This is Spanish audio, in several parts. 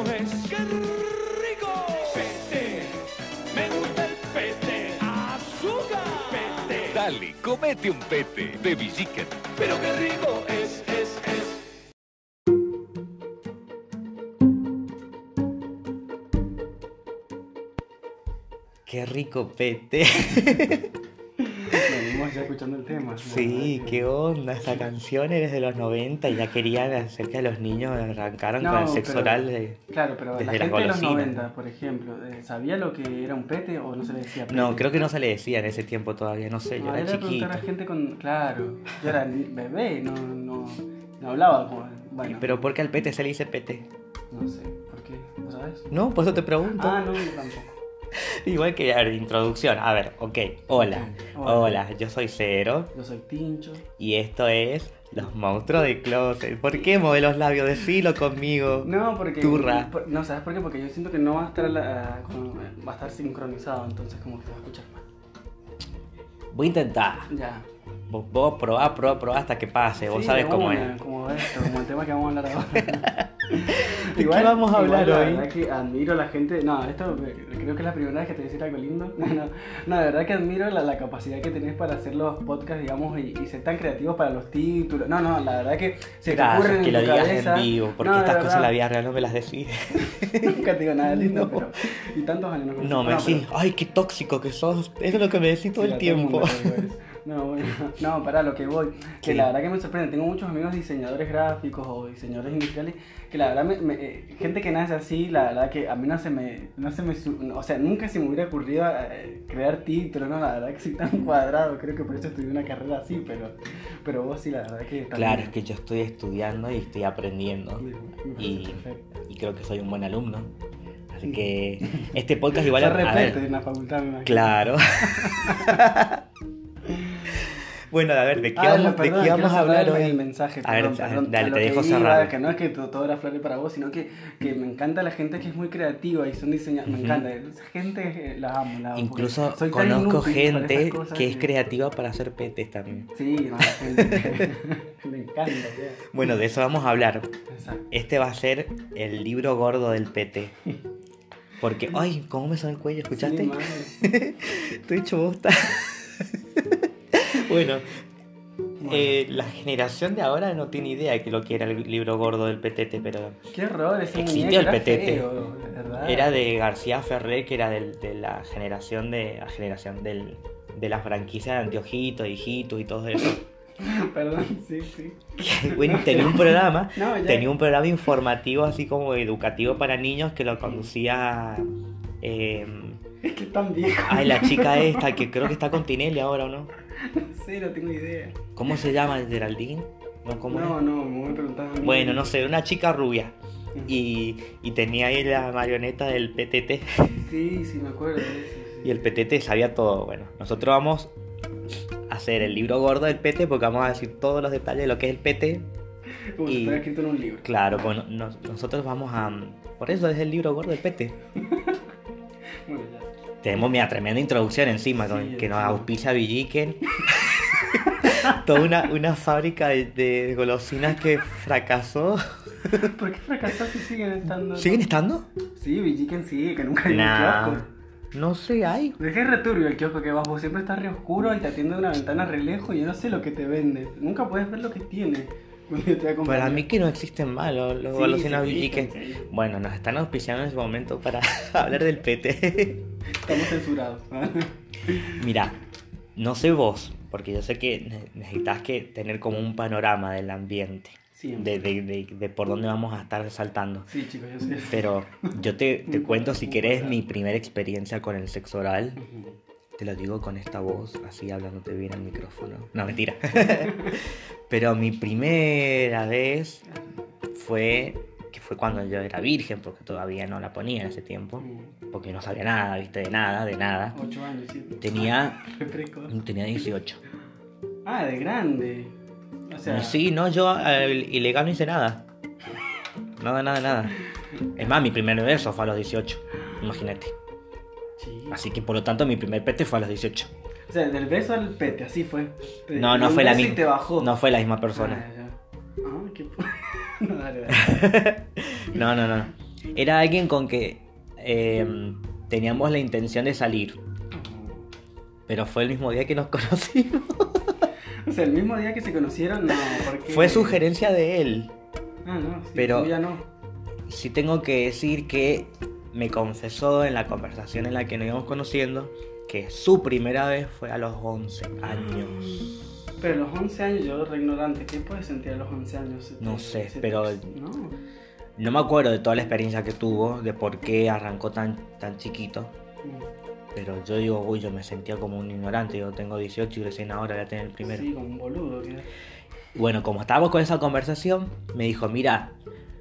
es. ¡Qué rico! Pete, me gusta el pete. ¡Azúcar! Pete. Dale, comete un pete de Villiquen. Pero qué rico es. Qué rico pete. Venimos ya escuchando el tema. Sí, qué onda. Esa canción eres de los 90 y ya querían hacer que a los niños arrancaran con el sexo oral. Claro, pero desde la las gente de los golosinas. 90, por ejemplo, ¿sabía lo que era un pete o no se le decía pete? No, creo que no se le decía en ese tiempo todavía, no sé, yo No, era era chiquito. preguntar a gente con... Claro, yo era bebé, no hablaba como... Bueno, Pero ¿por qué al pete se le dice pete? no sé, ¿por qué? ¿No sabes? No, por eso te pregunto. Ah, no, yo tampoco. Igual que, a ver, introducción. A ver, ok. Hola. Hola, yo soy Cero Yo soy Tincho. y esto es Los Monstruos de Closet. ¿Por qué mueve los labios? Decilo conmigo. No, porque... Turra. No, ¿sabes por qué? Porque yo siento que no va a estar, va a estar sincronizado, entonces como que te va a escuchar mal. Voy a intentar. Ya. Vos probá hasta que pase. Vos Sí, sabés de cómo una, es. como esto, como el tema que vamos a hablar ahora. ¿De qué vamos a hablar la hoy? verdad que admiro a la gente. No, esto creo que es la primera vez que te decir algo lindo. No, de verdad que admiro la capacidad que tenés para hacer los podcasts, digamos, y ser tan creativos para los títulos. No, la verdad que se te ocurren Gracias, en que lo tu digas cabeza. en vivo, porque No, de estas cosas en la verdad. vida real no me las decís. Nunca te digo nada lindo, No. pero. Y tantos años no No, me decís, ay, qué tóxico que sos. Eso es lo que me decís todo el tiempo. No, bueno, no, para lo que voy. Que Sí. la verdad que me sorprende. Tengo muchos amigos diseñadores gráficos o diseñadores industriales que la verdad, gente que nace así, la verdad que a mí o sea, nunca se me hubiera ocurrido crear títulos, ¿no? La verdad que soy tan cuadrado, creo que por eso estudié una carrera así, pero vos sí, la verdad que... Claro, es que yo estoy estudiando y estoy aprendiendo. Y creo que soy un buen alumno. Así que este podcast igual... Se a ver, repete en la facultad, me imagino. claro. Bueno, a ver, ¿de qué Perdón, vamos a quiero hablar cerrar hoy? el mensaje, A ver, perdón, dale, a lo te que dejo iba, cerrar. que no es que todo era flores para vos, sino que me encanta la gente que es muy creativa y son diseñadores, me encanta, esa gente la amo. Incluso porque soy tan conozco inútil para gente esas cosas que es creativa para hacer petes también. Sí, no, la gente me encanta. Ya. Bueno, de eso vamos a hablar. Exacto. Este va a ser el libro gordo del pete. Porque, ay, ¿cómo me suena el cuello? ¿Escuchaste? Sí, madre. Estoy hecho bosta. Bueno, la generación de ahora no tiene idea de que lo que era el libro gordo del petete, pero Qué horror, ese Existió muñeco el era petete. feo, de verdad. era de García Ferrer, que era de la generación de las franquicias de Anteojitos, Hijitos y todo eso. Perdón, sí. Bueno, tenía un programa, No, ya. tenía un programa informativo así como educativo para niños que lo conducía Es que es tan viejo. ay, la chica esta que creo que está con Tinelli ahora, ¿o no? Sí, no tengo idea. ¿Cómo se llama? ¿Geraldine? ¿No? ¿Cómo es? No, me voy a preguntar a mí. Bueno, no sé, una chica rubia. Y tenía ahí la marioneta del PTT. Sí, me acuerdo de eso. Y el PTT sabía todo. Bueno, nosotros vamos a hacer el libro gordo del PT porque vamos a decir todos los detalles de lo que es el PT. Como si y- estuviera escrito en un libro. Claro, bueno, nosotros vamos a... Por eso es el libro gordo del PT. Bueno, ya. Tenemos, mira, tremenda introducción encima, Sí, que nos sí. auspicia Villiquen. Toda una fábrica de golosinas que fracasó. ¿Por qué fracasó si siguen estando? ¿Siguen estando? Sí, Villiquen sigue, que nunca hay un Nah, kiosco. no sé, hay. Es que es returbio el kiosco que vas, vos siempre está re oscuro y te atiende una ventana re lejos y yo no sé lo que te vende. Nunca puedes ver lo que tiene. Cuando yo te voy a comprar. Para mí que no existen más los Sí, golosinas sí Villiquen. existen, sí. Bueno, nos están auspiciando en ese momento para hablar del PT. Estamos censurados. Mira, no sé vos, porque yo sé que necesitas que tener como un panorama del ambiente, Siempre. de por dónde vamos a estar saltando. Sí, chicos, yo sé. Pero yo te cuento, si querés, mi primera experiencia con el sexo oral. Ujú. Te lo digo con esta voz, así hablándote bien al micrófono. No, mentira. Pero mi primera vez fue cuando yo era virgen, porque todavía no la ponía en ese tiempo. Porque no sabía nada, viste, de nada. 8 años, sí. Tenía Refresco. 18. Ah, de grande. O sea, Sí, no, yo ilegal no hice nada. Nada. Es más, mi primer beso fue a los 18. Imagínate. sí. Así que por lo tanto mi primer pete fue a los 18. O sea, del beso al pete, así fue. No Un fue la beso y misma. te bajó. No fue la misma persona. Ah, ya. Ah, qué... no, dale. No. Era alguien con que teníamos la intención de salir, pero fue el mismo día que nos conocimos. O sea, el mismo día que se conocieron, no, porque... Fue sugerencia de él. Ah, no, sí, pero ya no. sí tengo que decir que me confesó en la conversación en la que nos íbamos conociendo que su primera vez fue a los 11 años. Pero a los 11 años, yo re ignorante, ¿qué puedes sentir a los 11 años? No sé, pero No. no me acuerdo de toda la experiencia que tuvo, de por qué arrancó tan chiquito. Pero yo digo, uy, yo me sentía como un ignorante. Yo tengo 18 y recién ahora voy a tener el primero. Sí, como un boludo. ¿Qué? Bueno, como estábamos con esa conversación, me dijo, mira,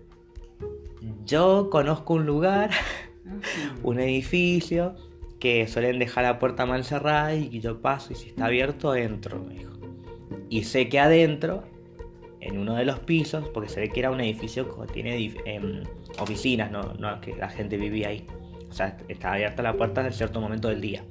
yo conozco un lugar, un edificio, que suelen dejar la puerta mal cerrada y yo paso y si está abierto entro, me dijo. Y sé que adentro, en uno de los pisos, porque se ve que era un edificio que tiene oficinas, no que la gente vivía ahí. O sea, estaba abierta la puerta en cierto momento del día.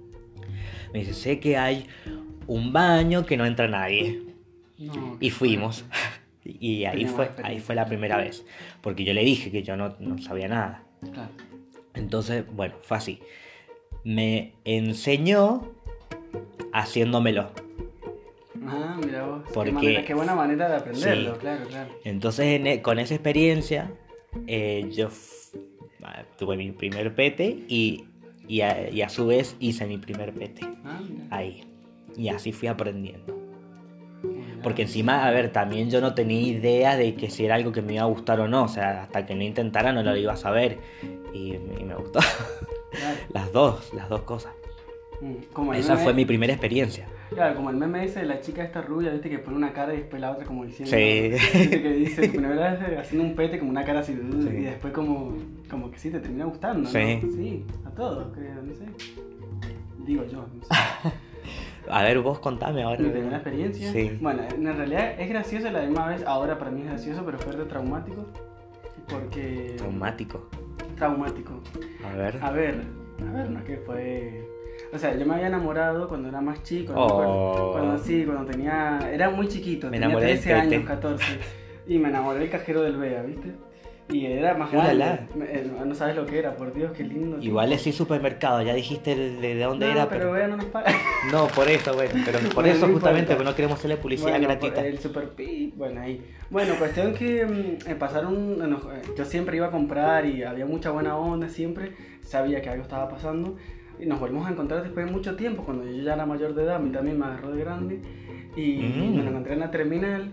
Me dice, sé que hay un baño que no entra nadie. No, Y fuimos. Y ahí fue la primera vez. Porque yo le dije que yo no sabía nada. Claro. Entonces, bueno, fue así. Me enseñó haciéndolo. Ah, mira vos. Porque- Qué buena manera de aprenderlo, Sí. claro. Entonces, con esa experiencia, yo tuve mi primer pete y a su vez hice mi primer pete. Ah, mira. Ahí. Y así fui aprendiendo. Mira. Porque encima, a ver, también yo no tenía idea de que si era algo que me iba a gustar o no. O sea, hasta que no intentara no lo iba a saber. Y me gustó. Claro. Las dos cosas. Como el Esa meme- fue mi primera experiencia. Claro, como el meme ese de la chica esta rubia, viste, que pone una cara y después la otra como diciendo... Sí. Viste, que dice, tu primera vez haciendo un pete como una cara así, y después como que sí, te termina gustando, ¿no? Sí. Sí, a todos, creo, no sé. Digo yo, no sé. A ver, vos contame ahora. Mi primera experiencia. Sí. Bueno, en realidad es gracioso a la misma vez, ahora para mí es gracioso, pero fue re traumático. Porque... Traumático. Traumático. A ver. A ver, no es que fue... O sea, yo me había enamorado cuando era más chico, no me acuerdo. Oh. Cuando tenía... Era muy chiquito, Me tenía enamoré del 13 años, pete. 14. Y me enamoré del cajero del Bea, ¿viste? Y era más Ulala. grande. No sabes lo que era, por Dios, qué lindo. Igual decís supermercado, ya dijiste de dónde no, era, pero Bea no nos paga. No, por eso, bueno, pero por Bueno, eso no justamente, importa. porque no queremos hacerle publicidad Bueno, gratuita. El Super Pi, bueno, ahí. Bueno, cuestión que pasaron, yo siempre iba a comprar y había mucha buena onda, siempre sabía que algo estaba pasando. Y nos volvimos a encontrar después de mucho tiempo, cuando yo ya era mayor de edad, a mí también me agarró de grande. Y me lo encontré en la terminal.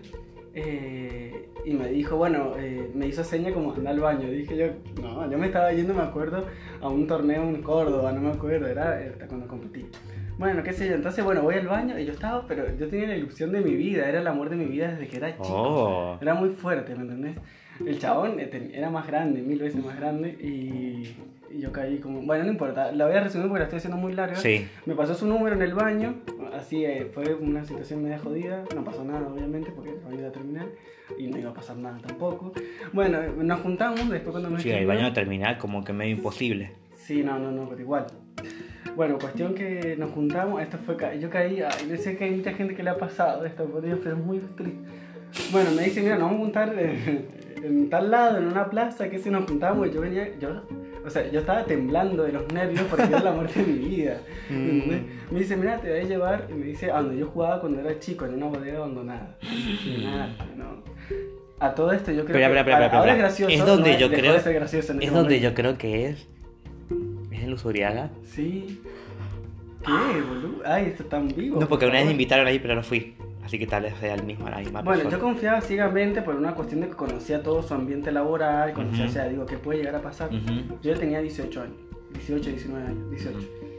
Y me dijo, bueno, me hizo seña como anda al baño. Dije yo, no, yo me estaba yendo, me acuerdo, a un torneo en Córdoba, no me acuerdo, era cuando competí. Bueno, qué sé yo, entonces bueno, voy al baño y yo estaba, pero yo tenía la ilusión de mi vida, era el amor de mi vida desde que era chico. Oh. Era muy fuerte, ¿me entendés? El chabón era más grande, 1000 veces más grande y yo caí como... Bueno, no importa, la voy a resumir porque la estoy haciendo muy larga. Sí. Me pasó su número en el baño, así fue una situación media jodida, no pasó nada obviamente porque acabé de terminar y no iba a pasar nada tampoco. Bueno, nos juntamos después cuando me Sí, el baño terminal como que medio imposible. Sí, no, pero igual. Bueno, cuestión que nos juntamos, esto fue, yo caí, yo sé que hay mucha gente que le ha pasado esto, por Dios, pero es muy triste. Bueno, me dice, mira, nos vamos a juntar en tal lado, en una plaza, que si nos juntamos, yo estaba temblando de los nervios porque era la muerte de mi vida. ¿Entendés? Me dice, mira, te voy a llevar, y me dice, a donde yo jugaba cuando era chico, en una bodega abandonada. No. A todo esto yo creo que ahora es gracioso, Es donde no yo dejó creo, de ser gracioso en ese es donde momento. yo creo que es en Luzuriaga. Sí. ¿Qué, boludo? Ay, esto tan vivo. No, porque por una vez me favor. invitaron ahí, pero no fui. Así que tal vez sea el mismo, la misma Bueno, yo persona. confiaba ciegamente por una cuestión de que conocía todo su ambiente laboral, conocía, Ujú. o sea, digo, ¿qué puede llegar a pasar? Ujú. Yo ya tenía 18 años, 18, 19 años, 18.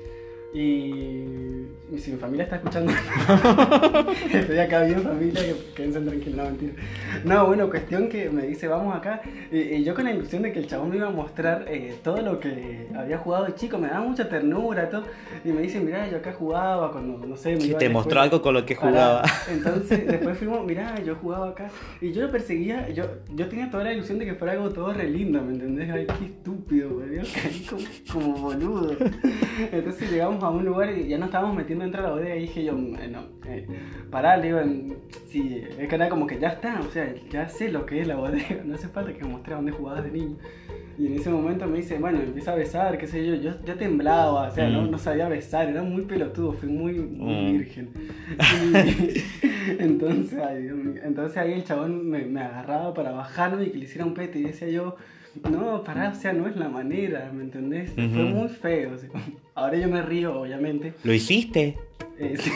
Y si mi familia está escuchando, estoy acá bien familia, que quédense tranquilos, no, mentira. No, bueno, cuestión que me dice, vamos acá, y yo con la ilusión de que el chabón me iba a mostrar todo lo que había jugado de chico, me daba mucha ternura, todo, y me dice, mirá, yo acá jugaba cuando, no sé, me Sí, iba a te la mostró escuela". algo con lo que Pará. jugaba. Entonces, después fuimos, mirá, yo jugaba acá, y yo lo perseguía, yo tenía toda la ilusión de que fuera algo todo re lindo, ¿me entendés? Ay, qué estúpido, güey, yo caí como boludo. Entonces llegamos a un lugar y ya nos estábamos metiendo dentro de la bodega y dije yo, pará, le digo, sí, es que era como que ya está, o sea, ya sé lo que es la bodega, no hace falta que me mostré dónde jugabas de niño. Y en ese momento me dice, bueno, empieza a besar, qué sé yo. Yo temblaba, o sea, no sabía besar, era muy pelotudo, fui muy virgen. Y, entonces, ay, Dios mío, entonces ahí el chabón me agarraba para bajarme y que le hiciera un pete. Y decía yo, no, pará, o sea, no es la manera, ¿me entendés? Fue muy feo. O sea, ahora yo me río, obviamente. ¿Lo hiciste? Sí.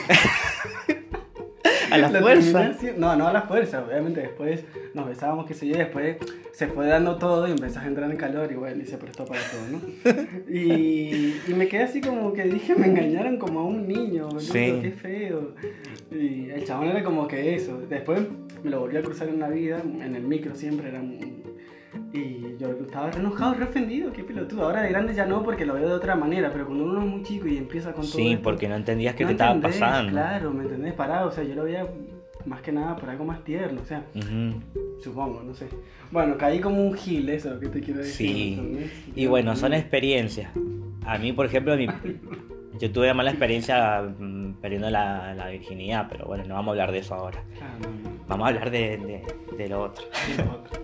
¿A la fuerza? No, no a la fuerza, obviamente después nos besábamos, qué sé yo, y después se fue dando todo y empezás a entrar en calor y bueno, y se prestó para todo, ¿no? Y me quedé así como que dije, me engañaron como a un niño, boludo, Sí. qué feo. Y el chabón era como que eso, después me lo volví a cruzar en la vida, en el micro siempre era y yo estaba re enojado, re ofendido, qué pelotudo. Ahora de grande ya no, porque lo veo de otra manera, pero cuando uno es muy chico y empieza con todo Sí, esto, porque no entendías qué no te estaba entendés, pasando. Claro, ¿me entendés? Parado, o sea, yo lo veía más que nada por algo más tierno, o sea, Ujú. supongo, no sé. Bueno, caí como un gil, eso es lo que te quiero decir. Sí, ¿entendés? y bueno, son experiencias. A mí, por ejemplo, yo tuve mala experiencia perdiendo la virginidad, pero bueno, no vamos a hablar de eso ahora. Ah, no. Vamos a hablar de lo otro. Sí, lo otro.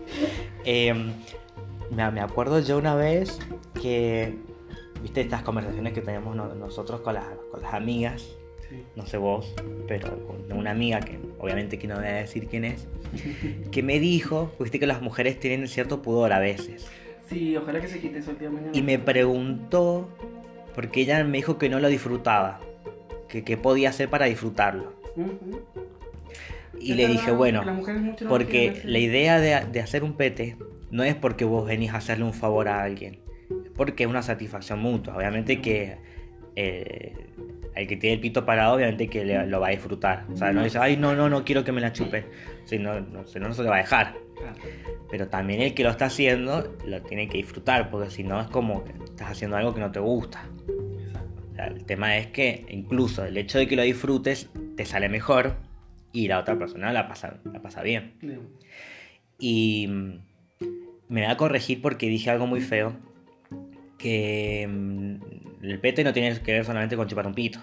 Me acuerdo yo una vez que, viste, estas conversaciones que teníamos nosotros con las amigas, Sí. no sé vos, pero con una amiga que obviamente que no voy a decir quién es, que me dijo, viste que las mujeres tienen cierto pudor a veces, Sí, ojalá que se quite eso el día de mañana. y me preguntó, porque ella me dijo que no lo disfrutaba, que qué podía hacer para disfrutarlo. Ujú. Y Es le verdad, dije, bueno, las mujeres mucho no porque quieren hacer. la idea de hacer un pete no es porque vos venís a hacerle un favor a alguien, es porque es una satisfacción mutua. Obviamente que el que tiene el pito parado, obviamente que lo va a disfrutar. O sea, no dice, ay, no quiero que me la chupen, si no se lo va a dejar. Claro. Pero también el que lo está haciendo lo tiene que disfrutar, porque si no es como que estás haciendo algo que no te gusta. Exacto. O sea, el tema es que incluso el hecho de que lo disfrutes te sale mejor y la otra persona la pasa bien. Digo, Y me voy a corregir porque dije algo muy feo, que el pete no tiene que ver solamente con chupar un pito.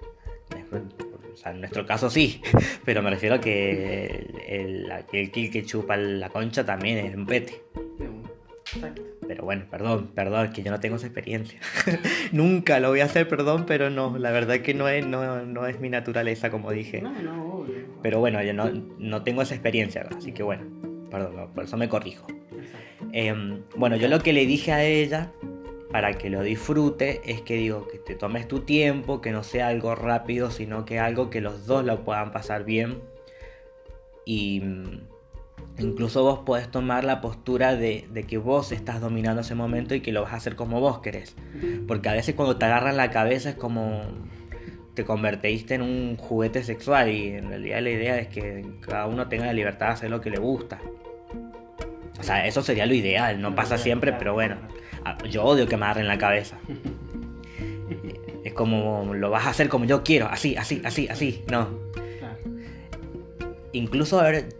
O sea, en nuestro caso sí, pero me refiero a que aquel que chupa la concha también es un pete. digo, exacto. Pero bueno, perdón, que yo no tengo esa experiencia. Nunca lo voy a hacer, perdón, pero no, la verdad que no es mi naturaleza, como dije. No, obvio. Pero bueno, yo no tengo esa experiencia, así que bueno, perdón, por eso me corrijo. Exacto. Bueno, yo lo que le dije a ella, para que lo disfrute, es que digo que te tomes tu tiempo, que no sea algo rápido, sino que algo que los dos lo puedan pasar bien. Y incluso vos podés tomar la postura de que vos estás dominando ese momento y que lo vas a hacer como vos querés. Porque a veces cuando te agarran la cabeza es como te convertiste en un juguete sexual, y en realidad la idea es que cada uno tenga la libertad de hacer lo que le gusta. O sea, eso sería lo ideal, no pasa siempre, pero bueno, yo odio que me agarren la cabeza. Es como, lo vas a hacer como yo quiero, así, no. Claro. Incluso, a ver,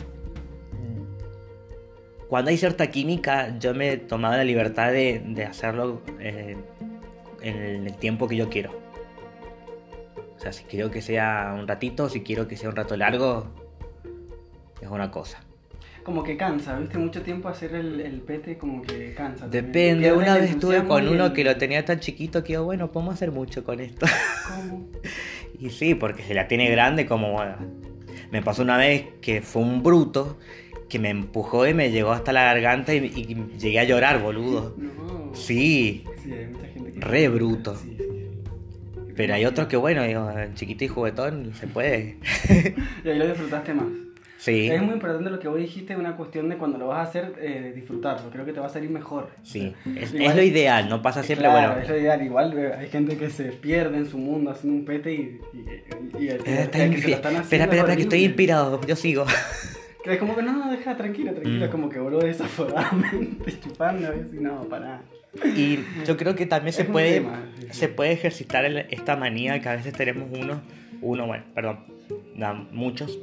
cuando hay cierta química, yo me he tomado la libertad de hacerlo en el tiempo que yo quiero. O sea, si quiero que sea un ratito, si quiero que sea un rato largo, es una cosa. Como que cansa, ¿viste? Mucho tiempo hacer el pete como que cansa. también. Depende, Pierde una el vez estuve entusiasmo con y uno el- que lo tenía tan chiquito que digo, bueno, podemos hacer mucho con esto. ¿Cómo? Y sí, porque se la tiene grande como... bueno, me pasó una vez que fue un bruto que me empujó y me llegó hasta la garganta y llegué a llorar, boludo. No. Sí, Sí, hay mucha gente que... Re bruto. Sí, sí. pero hay otros que bueno, digo, chiquito y juguetón se puede. Y ahí lo disfrutaste más. Sí, Es muy importante lo que vos dijiste, una cuestión de cuando lo vas a hacer, disfrutarlo. Creo que te va a salir mejor. sí, es Igual- lo ideal, no pasa siempre, Claro, bueno. es lo ideal. Igual hay gente que se pierde en su mundo haciendo un pete y el que se lo están haciendo Espera, es que estoy horrible. inspirado, yo sigo. Que es como que no, deja, tranquilo, Mm. como que voló desaforadamente chupando y no, pará. Y yo creo que también Es un tema, sí, sí. se puede ejercitar esta manía que a veces tenemos muchos,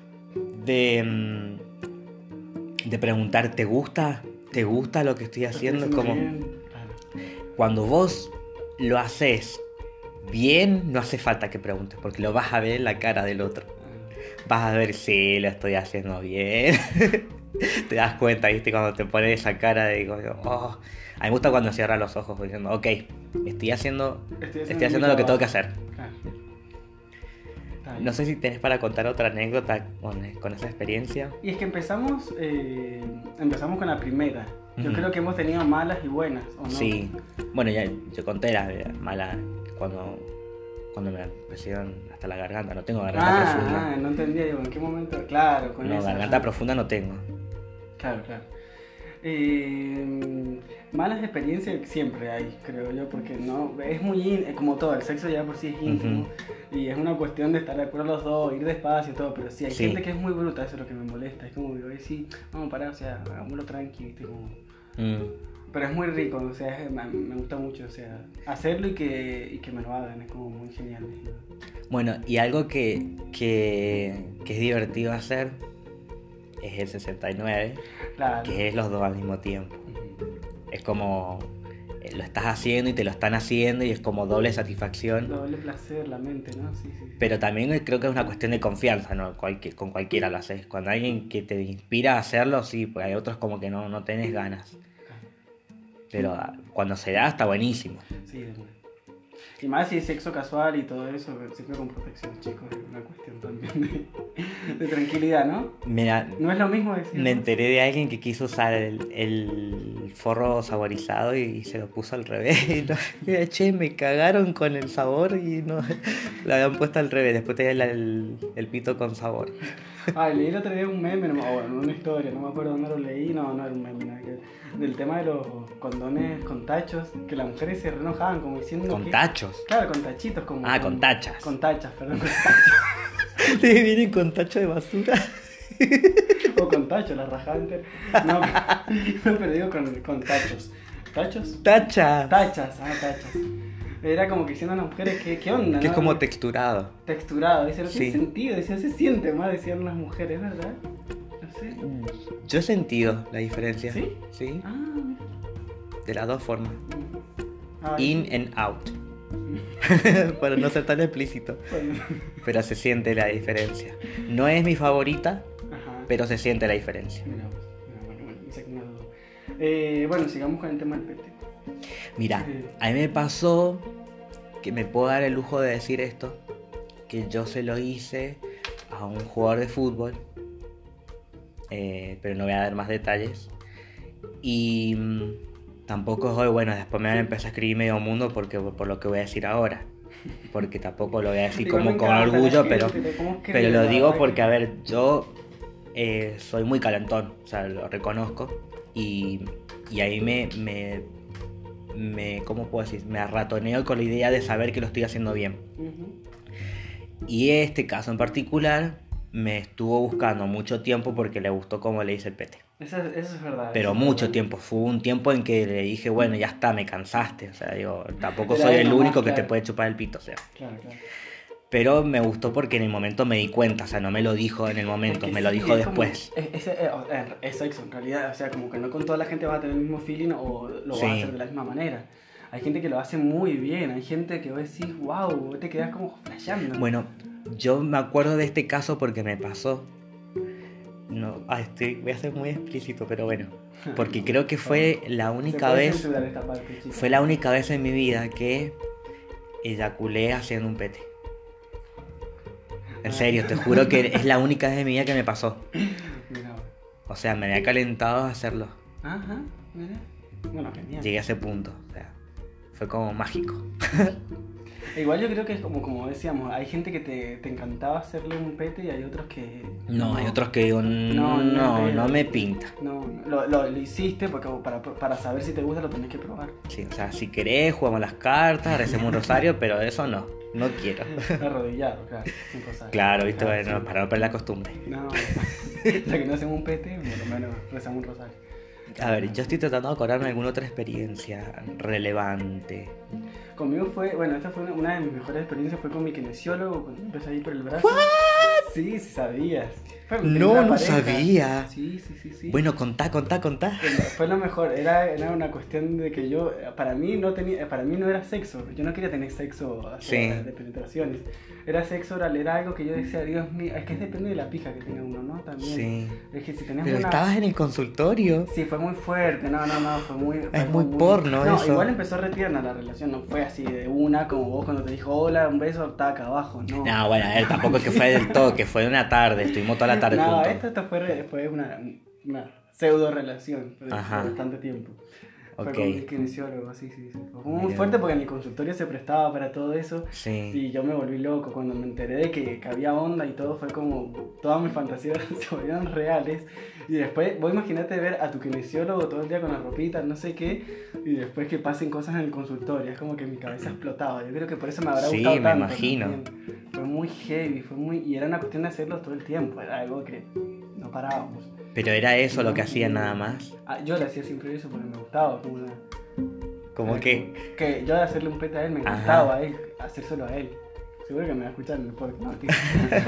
de preguntar, ¿te gusta? ¿Te gusta lo que estoy haciendo? Lo estoy Como haciendo bien, claro. cuando vos lo haces bien, no hace falta que preguntes, porque lo vas a ver en la cara del otro. Vas a ver si lo estoy haciendo bien. Te das cuenta, ¿viste? Cuando te pones esa cara de... oh. A mí me gusta cuando cierras los ojos diciendo, ok, estoy haciendo lo que tengo que hacer. Claro. Está bien. No sé si tenés para contar otra anécdota con esa experiencia. Y es que empezamos con la primera. Yo Ujú. creo que hemos tenido malas y buenas, ¿o no? Sí. Bueno, ya yo conté la mala cuando me pusieron hasta la garganta. No tengo garganta profunda. No entendía, digo, ¿en qué momento? Claro, con No, esa, garganta ajá. profunda no tengo. Claro, claro. Malas experiencias siempre hay, creo yo, porque no es muy como todo, el sexo ya por sí es íntimo y es una cuestión de estar de acuerdo los dos, ir despacio y todo, pero sí hay Sí. gente que es muy bruta, eso es lo que me molesta, es como digo, sí, vamos a parar, o sea, hagámoslo tranqui, ¿viste? Como... Pero es muy rico, o sea, me gusta mucho, o sea, hacerlo y que me lo hagan, es como muy genial. Bueno, y algo que es divertido hacer es el 69, Claro. que es los dos al mismo tiempo. Ujú. Es como lo estás haciendo y te lo están haciendo y es como doble satisfacción. Doble placer, la mente, ¿no? Sí, sí. Pero también creo que es una cuestión de confianza, ¿no? Con cualquiera lo haces. Cuando alguien que te inspira a hacerlo, sí, pues hay otros como que no tenés ganas. Pero cuando se da está buenísimo. Sí, de una. Y más si es sexo casual y todo eso, siempre con protección, chicos, es una cuestión también de tranquilidad, ¿no? Mira, No es lo mismo decir. me enteré de alguien que quiso usar el forro saborizado y se lo puso al revés. Y no, mira, che, me cagaron con el sabor y no lo habían puesto al revés. Después tenía el pito con sabor. Leí el otro día un meme, o bueno, una historia, no me acuerdo dónde lo leí, no era un meme, nada que ver, del tema de los condones con tachos, que las mujeres se re enojaban como diciendo Con que... tachos. Claro, con tachitos, como... Con tachas. Con tachas, perdón, con tachos. Sí, vienen con tacho de basura. O con tachos, la rajada entera. No, pero digo con tachos. ¿Tachos? Tacha. Tachas, tachas. Era como que diciendo a las mujeres, ¿qué onda? Que es no? como texturado. Texturado, dice, no tiene Sí. sentido, decía, se siente más, decían las mujeres, ¿verdad? No sé. Yo he sentido la diferencia. ¿Sí? Sí. Mira. De las dos formas. Ay, In and out. Para no ser tan explícito. bueno. Pero se siente la diferencia. No es mi favorita, Ajá. pero se siente la diferencia. Mira, bueno, me saqué una duda. Bueno, sigamos con el tema del pete. Mira, Sí. a mí me pasó que me puedo dar el lujo de decir esto, que yo se lo hice a un jugador de fútbol, pero no voy a dar más detalles. Y tampoco hoy, bueno, después me van a empezar a escribir medio mundo por lo que voy a decir ahora. Porque tampoco lo voy a decir Igual como me con encanta orgullo, la pero, gente, ¿cómo pero crees, lo la digo verdad porque, que- a ver, yo soy muy calentón, o sea, lo reconozco. Y ahí ¿cómo puedo decir? Me arratoneo con la idea de saber que lo estoy haciendo bien. Ujú. Y este caso en particular me estuvo buscando mucho tiempo porque le gustó cómo le hice el pete. Eso es verdad. Pero eso es mucho verdad. tiempo. Fue un tiempo en que le dije, bueno, ya está, me cansaste. O sea, digo, tampoco Era soy él el nomás, único que te claro. puede chupar el pito, o sea. Claro, claro. Pero me gustó porque en el momento me di cuenta, o sea, no me lo dijo en el momento, Porque me lo sí, dijo es como- después. es sexo en realidad, o sea, como que no con toda la gente vas a tener el mismo feeling o lo vas Sí. a hacer de la misma manera. Hay gente que lo hace muy bien, hay gente que vos decís, wow, te quedas como flasheando. Bueno, yo me acuerdo de este caso porque me pasó. No, voy a ser muy explícito, pero bueno. Porque creo que fue la Se única puede vez. censurar esta parte, chicos. Fue la única vez en mi vida que eyaculé haciendo un pete. En serio, te juro que es la única vez en mi vida que me pasó. Mira, O sea, me había calentado a hacerlo. ajá, mira. Bueno, genial. Llegué a ese punto. O sea, fue como mágico. Igual yo creo que es como decíamos, hay gente que te encantaba hacerle un pete y hay otros que... No, hay otros que digo, No, no me pinta. No, lo hiciste porque para saber si te gusta lo tenés que probar. Sí, o sea, si querés, jugamos las cartas, recemos un rosario, pero eso no quiero. Arrodillado, claro. Un rosario. Claro, viste, Claro, bueno, sí. para no perder la costumbre. No, hasta que no hacemos un pete, por lo menos rezamos un rosario. A ver, yo estoy tratando de acordarme de alguna otra experiencia relevante. Conmigo fue, bueno, esta fue una de mis mejores experiencias, fue con mi kinesiólogo cuando empecé a ir por el brazo. Sí, sí sabías. Fue mi No, primera no pareja. sabía. Sí. Bueno, contá. Fue lo mejor, era una cuestión de que yo, para mí no era sexo, yo no quería tener sexo así, Sí. de penetraciones, era sexo oral, era algo que yo decía, Dios mío, es que depende de la pija que tenga uno, ¿no? También, Sí. es que si tenés Pero una... estabas en el consultorio. Sí, fue muy fuerte, no, fue muy... Es muy porno no, eso. igual empezó re tierna la relación, no fue así de una, como vos cuando te dijo, hola, un beso, taca, abajo, no. No, bueno, a ver, tampoco es que fue del todo, que fue de una tarde, estuvimos toda la tarde No, juntos. esto fue una pseudo relación de Ajá. bastante tiempo. Fue Ok. con mi kinesiólogo, sí. Fue muy Mira. fuerte porque mi consultorio se prestaba para todo eso. Sí. Y yo me volví loco cuando me enteré de que había onda y todo. Fue como todas mis fantasías se volvieron reales. Y después, vos imagínate ver a tu kinesiólogo todo el día con la ropita, no sé qué. Y después que pasen cosas en el consultorio. Es como que mi cabeza explotaba. Yo creo que por eso me habrá Sí, gustado me tanto. imagino. También. Fue muy heavy, y era una cuestión de hacerlo todo el tiempo. Era algo que no parábamos. Pero era eso lo que hacían nada más. Yo le hacía siempre eso porque me gustaba. Como que. Yo de hacerle un pete a él me encantaba a él, hacérselo a él. Seguro que me va a escuchar en el podcast. No, tío.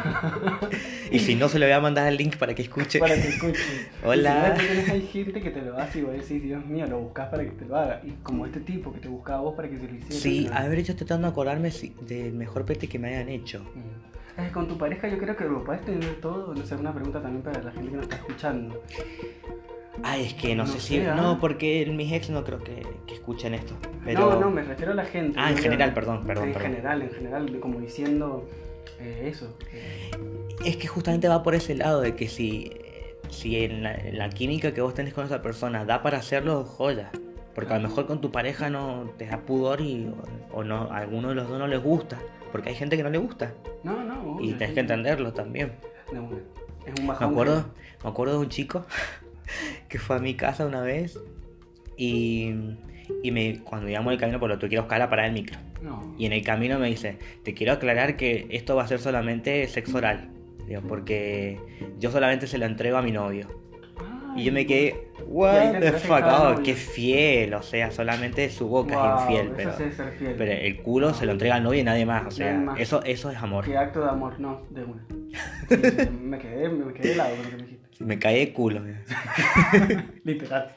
Y si no, se le voy a mandar el link para que escuche. Para que escuche. Hola. Y si no, después hay gente que te lo hace y vos decís, Dios mío, lo buscas para que te lo haga. Y como este tipo que te buscaba a vos para que se lo hiciera. Sí, ¿no? a ver, yo estoy tratando de acordarme del mejor pete que me hayan hecho. Con tu pareja yo creo que lo puedes tener todo. No sé, una pregunta también para la gente que nos está escuchando. Ay, es que no sé si. sé, ¿ah? No, porque mis ex no creo que escuchen esto. Pero... No, me refiero a la gente. Ah, en Yo general, creo- perdón. En general, como diciendo eso. Es que justamente va por ese lado de que si en la química que vos tenés con esa persona da para hacerlo, joya. Porque a lo mejor con tu pareja no te da pudor o no, a alguno de los dos no les gusta. Porque hay gente que no le gusta. No, Y obvio, tenés sí. que entenderlo también. No, es un Me bajón. acuerdo de un chico que fue a mi casa una vez y cuando íbamos el camino, por lo tuve que ir a buscar la parada del micro. No. Y en el camino me dice, te quiero aclarar que esto va a ser solamente sexo oral. Digo, porque yo solamente se lo entrego a mi novio. Y yo me quedé, Y ahí what te the enteraste fuck, que estaba oh, novio. qué fiel, o sea, solamente su boca Wow, es infiel, eso pero, sí es ser fiel. pero el culo se lo entrega al novio y nadie más, o sea, Nadie más. eso es amor. Qué acto de amor, no, de una. Sí, me quedé helado con lo que me dijiste. Me caí de culo. Mira. Literal.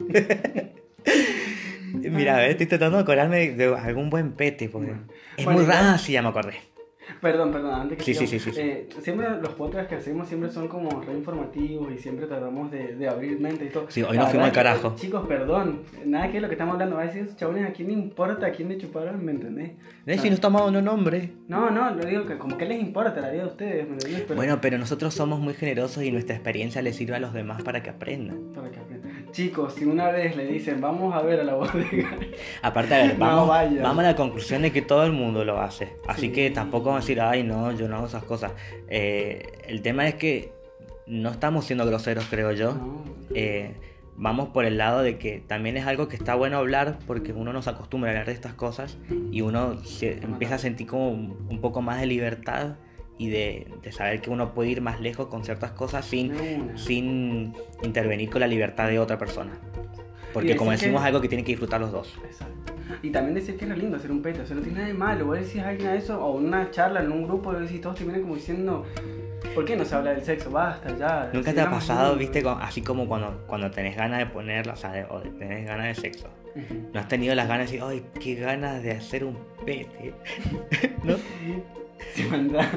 Mira, a ver, estoy tratando de acordarme de algún buen pete, porque es Bueno, muy raro. igual- Ah, sí, ya me acordé. Perdón, antes que Sí, sigamos, sí. siempre los podcasts que hacemos siempre son como re informativos y siempre tratamos de abrir mente y todo. Sí, hoy La nos fuimos verdad al que, carajo. Chicos, perdón, nada que es lo que estamos hablando. Va a decir esos chabones, ¿a quién le importa a quién le chuparon? ¿Me entendés? Si no estamos dando nombre. No, lo digo que como que les importa la vida de ustedes, ¿me entendés? Pero Bueno, pero nosotros somos muy generosos y nuestra experiencia les sirve a los demás para que aprendan. para que aprendan. Chicos, si una vez le dicen, vamos a ver a la bodega. Aparte, a ver, No vayan. vamos a la conclusión de que todo el mundo lo hace. Así Sí. que tampoco vamos a decir, ay, no, yo no hago esas cosas. El tema es que no estamos siendo groseros, creo yo. No. Vamos por el lado de que también es algo que está bueno hablar porque uno no se acostumbra a hablar de estas cosas y uno empieza a sentir como un poco más de libertad y de saber que uno puede ir más lejos con ciertas cosas sin intervenir con la libertad de otra persona. Porque decir como decimos, que- algo que tienen que disfrutar los dos. Exacto. Y también decir que era lindo hacer un pete, o sea, no tiene nada de malo. Vos decís a alguien a eso, o en una charla, en un grupo, y decís, todos te vienen como diciendo, ¿por qué no se habla del sexo? Basta, ya. ¿Nunca Sí, te ha vamos pasado, lindo. viste, así como cuando tenés ganas de ponerla, o sea, o tenés ganas de sexo? Ujú. ¿No has tenido las ganas de decir, ay, qué ganas de hacer un pete? ¿No? Se manda.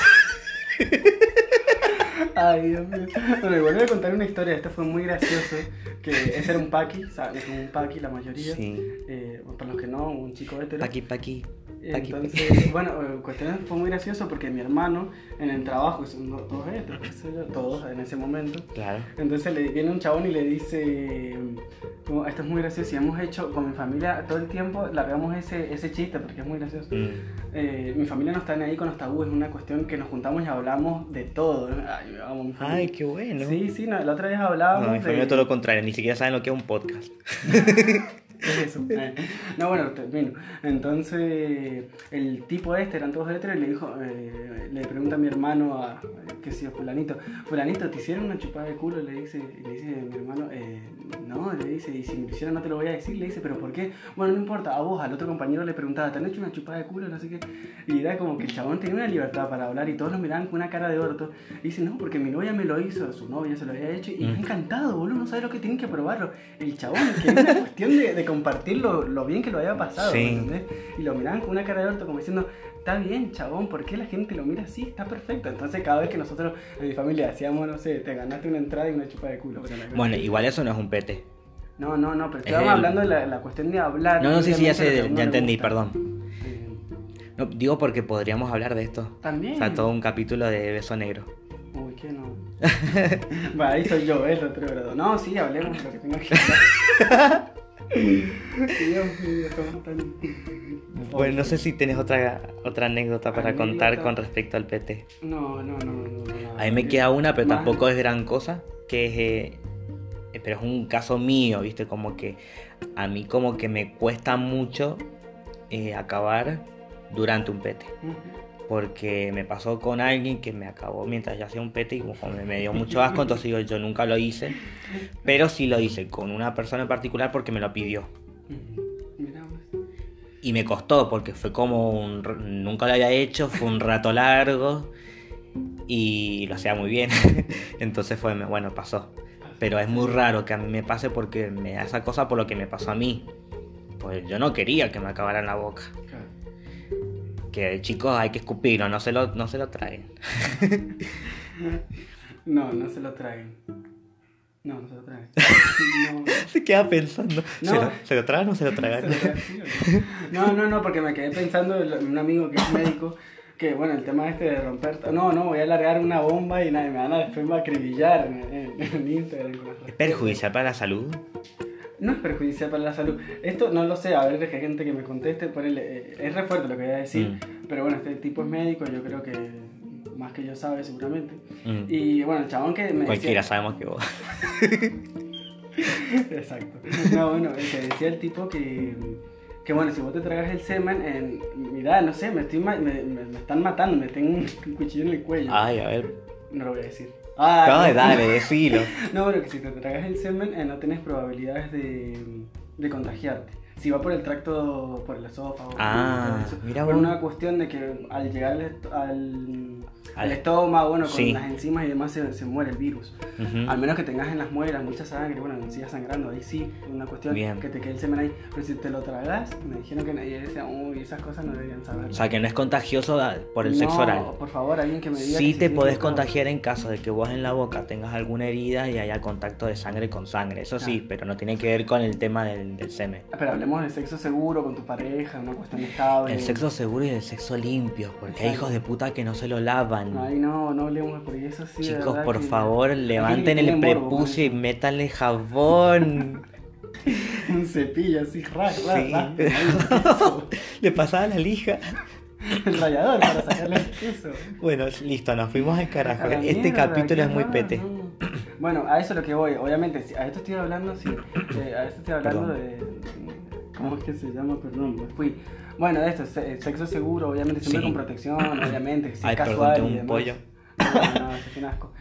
Ay, Dios mío. Bueno, igual voy a contar una historia. Esto fue muy gracioso. Que ese era un paqui, ¿sabes? Un paqui, la mayoría. Sí. Para los que no, un chico hétero. Paqui. Entonces, bueno, cuestión fue muy gracioso porque mi hermano en el trabajo, son todos héteros, qué sé yo, todos en ese momento. Claro. Entonces viene un chabón y le dice, como, esto es muy gracioso y hemos hecho con mi familia todo el tiempo, largamos ese chiste porque es muy gracioso. Mi familia no está ni ahí con los tabúes, es una cuestión que nos juntamos y hablamos de todo. Ay, yo amo a mi familia. Ay, qué bueno. Sí, no, la otra vez hablábamos No, mi familia de... todo lo contrario, ni siquiera saben lo que es un podcast. ¿Qué es eso? No, bueno, termino. Entonces, el tipo eran todos heteros y le dijo, le pregunta a mi hermano, qué sé yo, fulanito, ¿te hicieron una chupada de culo? Le dice mi hermano, no, le dice, y si me lo hicieron no te lo voy a decir, le dice, ¿pero por qué? Bueno, no importa, a vos, al otro compañero le preguntaba, ¿te han hecho una chupada de culo? No sé qué. Y era como que el chabón tenía una libertad para hablar y todos lo miraban con una cara de orto. Y dice, no, porque mi novia me lo hizo, su novia se lo había hecho y me ha encantado, boludo, no sabes lo que tienen que probarlo. El chabón, que era una cuestión de compartir lo bien que lo había pasado, Sí. ¿entendés? Y lo miraban con una cara de orto como diciendo, está bien, chabón, ¿por qué la gente lo mira así? Está perfecto. Entonces cada vez que nosotros en mi familia decíamos, no sé, te ganaste una entrada y una chupa de culo. Bueno, igual eso no es un pete. No, pero estábamos hablando de la cuestión de hablar. No, sí, ya obviamente, lo que a uno ya le entendí, gusta. perdón. No, digo porque podríamos hablar de esto. También. O sea, todo un capítulo de beso negro. Uy, ¿qué no? Bueno, ahí estoy yo, el retrógrado. No, sí, hablemos de lo que tengo que hablar. Dios mío, somos tan... Bueno, no sé si tenés otra anécdota para contar Anécdota. con respecto al pete. No. A mí me queda una, pero Más- tampoco es gran cosa, que es... pero es un caso mío, ¿viste? Como que a mí como que me cuesta mucho acabar durante un pete. Porque me pasó con alguien que me acabó mientras yo hacía un pete y como me dio mucho asco, entonces digo, yo nunca lo hice. Pero sí lo hice con una persona en particular porque me lo pidió. Mira, pues. Y me costó porque fue como nunca lo había hecho, fue un rato largo y lo hacía muy bien. Entonces bueno, pasó. Pero es muy raro que a mí me pase porque me da esa cosa por lo que me pasó a mí. Pues yo no quería que me acabara en la boca. Claro. Que chicos, hay que escupirlo, no se lo traguen. No se lo traguen. No se lo traguen. No. Se queda pensando, No. ¿se lo tragan o se lo tragan? No, porque me quedé pensando en un amigo que es médico, que bueno, el tema este de romper... No, voy a largar una bomba y nada, me van a después acribillar en Instagram. con las ¿Es perjudicial para la salud? No es perjudicial para la salud. Esto no lo sé, a ver, es que hay gente que me conteste, ponele, es re fuerte lo que voy a decir, pero bueno, este tipo es médico, yo creo que más que yo sabe seguramente. Y bueno, el chabón que me Cualquiera, decía... sabemos que vos. Exacto. No, bueno, el que decía el tipo que bueno, si vos te tragas el semen, mirá, no sé, me están matando, me tengo un cuchillo en el cuello. Ay, a ver. No lo voy a decir. Ay, dale, decilo. No, bueno, que si te tragas el semen, no tenés probabilidades de contagiarte. Si va por el tracto, por el esófago. Ah, todo eso. mira Por vos. una cuestión de que al llegar al estómago, bueno, con Sí. las enzimas y demás se muere el virus. Ujú. Al menos que tengas en las muelas mucha sangre, bueno, sigas sangrando, ahí sí, una cuestión Bien. que te quede el semen ahí. Pero si te lo tragas, me dijeron que nadie decía, uy, esas cosas no deberían saber. O sea, que no es contagioso por el sexo oral. No, por favor, alguien que me diga. Sí que te se podés equivocado. contagiar en caso de que vos en la boca tengas alguna herida y haya contacto de sangre con sangre. Eso sí, Ah. pero no tiene que ver con el tema del semen. Pero hablemos de sexo seguro con tu pareja, una cuestión estable. El sexo seguro y el sexo limpio, porque hay Exacto. hijos de puta que no se lo lavan. Ay, no hablemos por eso sí. de Chicos, verdad por que- favor, hay gente levanten que el tiene morbo con prepucio y eso. métanle jabón. Un cepillo así, Sí. eso. Le pasaba la lija. El rallador para sacarle el queso. Bueno, listo, nos fuimos al carajo. A la Este mierda, capítulo qué es muy raro, pete. no. Bueno, a eso es lo que voy. Obviamente, a esto estoy hablando, sí. A esto estoy hablando Perdón. de. ¿Cómo es que se llama? Perdón, me fui. Bueno, de esto, sexo seguro, obviamente, siempre Sí. con protección, obviamente. Si Ay, es perdón, casual tengo y un demás. pollo. No, eso es un asco.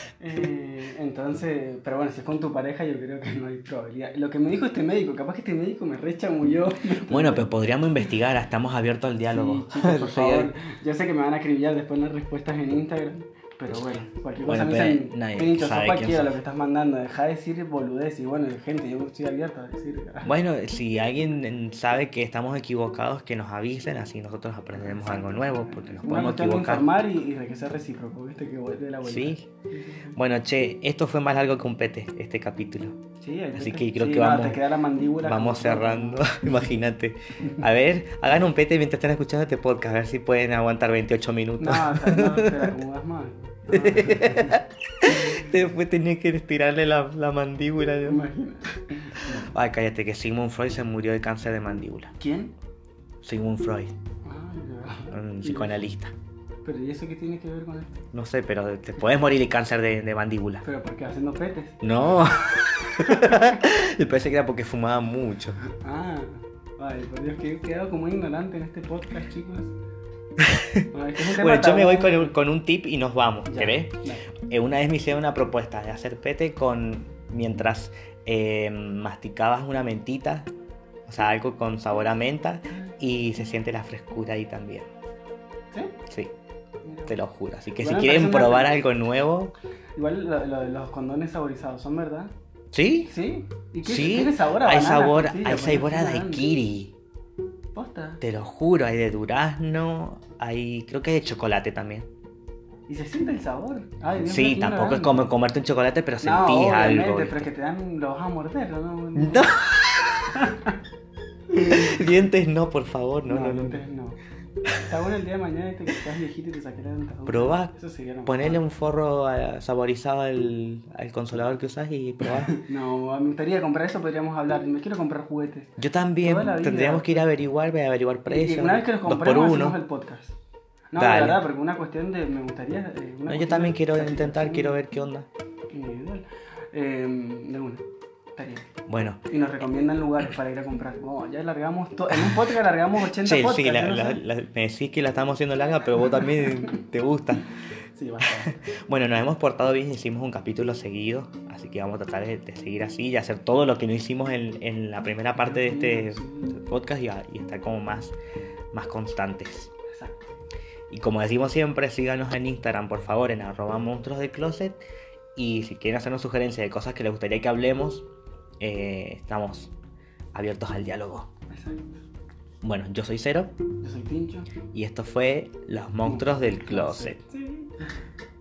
Entonces, pero bueno, si es con tu pareja, yo creo que no hay probabilidad. Lo que me dijo este médico, capaz que este médico me rechamulló. Bueno, pero podríamos investigar, estamos abiertos al diálogo. Sí, chicos, por Sí, favor. Yo sé que me van a acribillar después en las respuestas en Instagram. Pero bueno, cualquier cosa Bueno, me pero dicen, nadie pincho, sos sabe quién cualquiera sos. lo que estás mandando, deja de decir boludez y bueno, gente, yo estoy abierto a decir. Bueno, si alguien sabe que estamos equivocados, que nos avisen, así nosotros aprenderemos algo nuevo, porque nos Una podemos cuestión de equivocar. informar y de que sea recíproco, viste, que de la vuelta. Sí. Bueno, che, esto fue más largo que un pete, este capítulo. Sí, ahí Así te- que creo sí, que no, vamos- te queda la mandíbula. Vamos como- cerrando, imagínate. A ver, hagan un pete mientras están escuchando este podcast, a ver si pueden aguantar 28 minutos. No, o sea, no, te la acomodas mal. No, Después tenía que estirarle la mandíbula. Dios. imagínate. Ay, cállate, que Sigmund Freud se murió de cáncer de mandíbula. ¿Quién? Sigmund Freud, Ay, un psicoanalista. Pero ¿y eso qué tiene que ver con esto? No sé, pero te puedes morir de cáncer de mandíbula. ¿Pero por qué? ¿Haciendo petes? No, Yo pensé que era porque fumaba mucho. Ah, ay, por Dios, que he quedado como ignorante en este podcast, chicos. No, es que es un tema Bueno, yo me voy tabú. con un tip y nos vamos, Ya, ¿querés? dale. Una vez me hicieron una propuesta de hacer pete mientras masticabas una mentita, o sea, algo con sabor a menta, y se siente la frescura ahí también. ¿Sí? Sí, Mira. te lo juro. Así que Igual si me quieren parece una- probar algo nuevo, Igual lo de los condones saborizados, ¿son verdad? ¿sí? ¿Sí? ¿Y qué Sí, tiene sabor a hay banana, sabor, frutilla, hay por sabor a ejemplo, daiquiri. ¿Posta? Te lo juro, hay de durazno, creo que hay de chocolate también. ¿Y se siente el sabor? Ay, Dios mío, Sí, qué tampoco es ignorante. como comerte un chocolate, pero No, sentís obviamente, algo. pero es ¿viste? que te dan, lo vas a morder, ¿no? No. Dientes no, por favor, no. entonces no. Está bueno el día de mañana que seas viejito y te saques la dentadura. Probá, Eso sería lo ponele mejor. un forro saborizado al consolador que usás y probá. No, me gustaría comprar eso, podríamos hablar. Me quiero comprar juguetes. Yo también, Toda la vida. tendríamos que ir a voy a averiguar Y precios. una vez que los 2 por compremos hacemos 1. el podcast. No, Dale. de verdad, porque una cuestión de... Me gustaría... una No, yo cuestión también de quiero satisfacción intentar, quiero ver qué onda. individual. De una. Estaría. Bueno, Y nos recomiendan lugares para ir a comprar. No, ya largamos... En un podcast largamos 80 sí, podcasts. sí, yo no sé. me decís que la estamos haciendo larga, pero vos también te gusta. Sí, bastante. Bueno, nos hemos portado bien, hicimos un capítulo seguido, así que vamos a tratar de seguir así y hacer todo lo que no hicimos en la primera parte de este podcast y estar como más constantes. Exacto. Y como decimos siempre, síganos en Instagram, por favor, en @monstruos del closet. Y si quieren hacernos sugerencias de cosas que les gustaría que hablemos, estamos abiertos al diálogo. Exacto. Bueno, yo soy Cero Yo soy Pincho. y esto fue Los Monstruos del Closet. Sí.